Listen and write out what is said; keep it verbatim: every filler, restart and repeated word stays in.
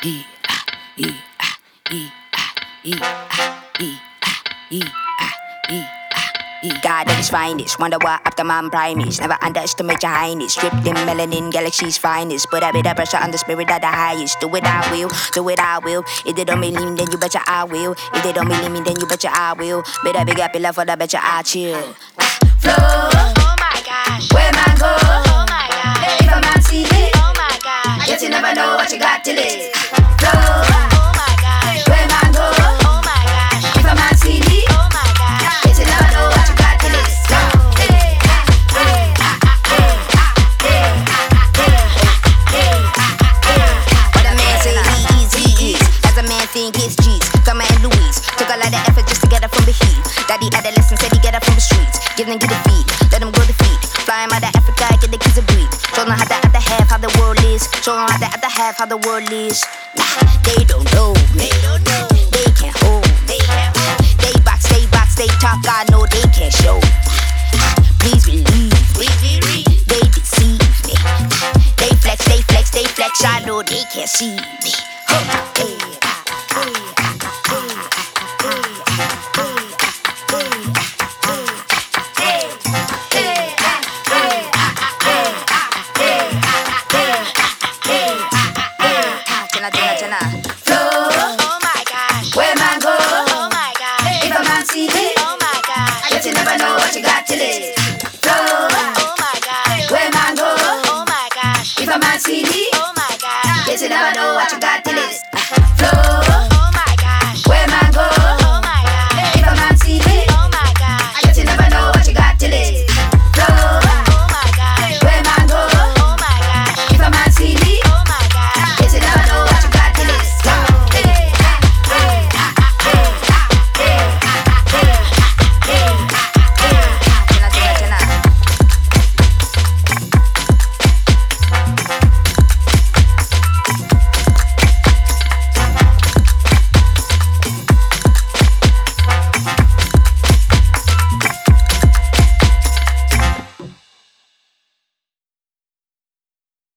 E, ah, E, ah, E, ah, E, ah, E, ah, E, ah, E, ah, E. God at his finest, wonder what Optimum Prime is. Never underestimate your highness. Stripped in melanin, galaxy's finest. Put a bit of pressure on the spirit of the highest. Do it, I will. Do it, I will. If they don't believe me, then you betcha I will. If they don't believe me, then you betcha I will. Better big up your love for the betcha I chill. Flow. Oh my gosh. Where man go? Oh my gosh. If a man see me, Oh my gosh. yet you never know what you got till it. Flow. Oh my gosh. Where man go? Oh my gosh. If a man see me, Oh my gosh. yet you never know what you got till it. Hey, ah, hey, ah, hey, ah, hey, ah, hey, hey, ah, hey. What a man say he is, he is. As a man think it's G's. Thelma and Louise took a lot of effort just to get her from the heat. Daddy adolescent said he get her from the streets. Give them get a feed, let them grow the feet. Fly him out of Africa, get the kids a breed. Show them how the other half, how the world is. Show them how the other half, how the world is. Nah, they don't know me. They don't know. They can't hold me. They can't hold. They box, they box, they talk, I know they can't show. Please believe me. We read. They deceive me. They flex, they flex, they flex, I know they can't see me. Hey, ah, hey.